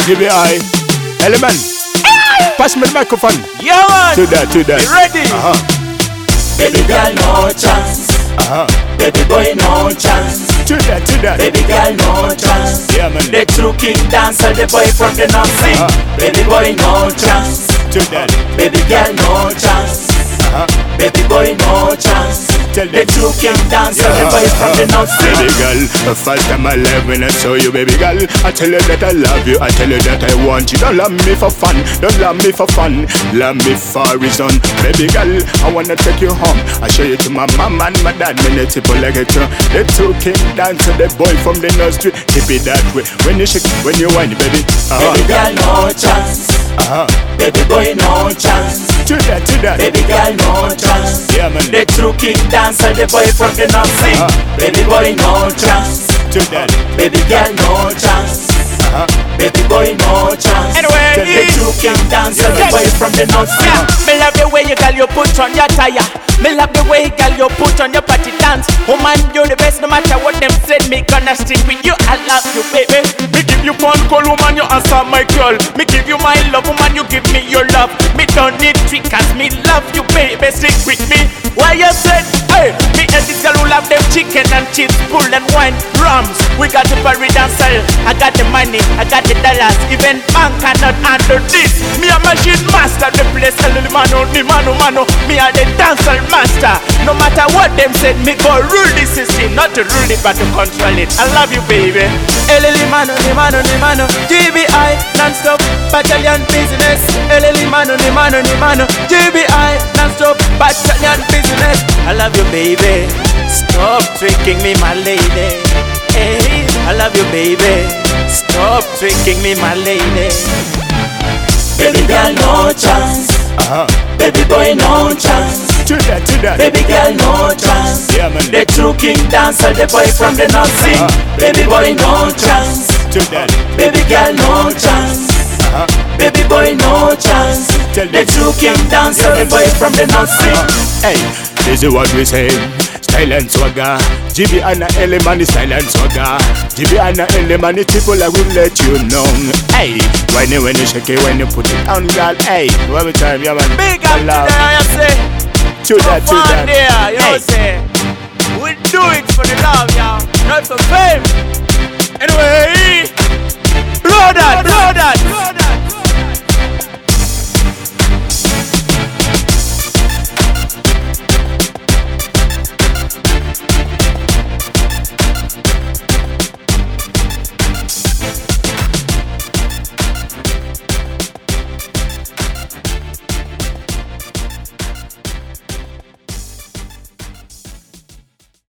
GBI, Element. Pass me the microphone. Yeah, man. To that. You ready? Baby girl, no chance. Baby boy, no chance. To that. Baby girl, no chance. Yeah, man. The true king dancer, the boy from the north sing. Baby boy, no chance. To that. Baby girl, no chance. Baby boy, no chance. Tell The them. true king dancer, the boy from the north sing. Baby girl, the first time I live when I saw you, baby girl, I tell you that I love you, I tell you that I want you. Don't love me for fun, don't love me for fun, love me for reason. Baby girl, I wanna take you home. I show you to my mom and my dad, when they tip like a tune. The two king dancer, the boy from the north street. Keep it that way, when you shake, when you whine, baby. Baby girl, no chance. Baby boy, no chance. To that. Baby girl, no chance. Yeah, man. The true king dancer, the boy from the north sing. Baby boy, no chance. To that. Baby girl, no chance. Baby boy, no chance. Anyway, The true king dancer, the boy from the north sing. Me love the way you girl you put on your tire. Me love the way girl you put on your party dance. Woman, you're the best no matter what them said. Me gonna stick with you. I love you, baby. Me give you phone call, woman, you answer my call. Me give you my love, woman, you give me your love. Me don't need trickers, me love you, baby. Stick with me. Why you said, hey, me and this girl who love them chicken and chips, pull and wine, rums. We got the party dancer. I got the money, I got the dollars. Even man cannot handle this. Me a machine master, the place a little mano, ni mano. Me a the dancer master. No matter what them said, me go rule the system, not to rule it but to control it. I love you, baby. Elili mano, ni mano. GBI non-stop battalion business. Elili mano, ni mano. GBI non-stop battalion business. I love you, baby. Stop tricking me, my lady. Hey, I love you, baby. Stop tricking me, my lady. Baby girl, no chance. Baby boy, no chance. To that. Baby girl, no chance. Yeah, man. The true king dancer, the boy from the north sing. Baby boy, no chance. To that. Baby girl, no chance. Baby boy, no chance. Tell The them. true king dancer, the boy from the north sing. Hey, this is what we say. Style and swagger. GB and Element is style and swagger. GB and Element is people I will let you know. Hey, when you shake it, when you put it on, girl. Hey, every time, yeah, man. Big up there, you say. To that. There, you know, Hey. say. We do it for the love, y'all, not for fame. Anyway, blow that.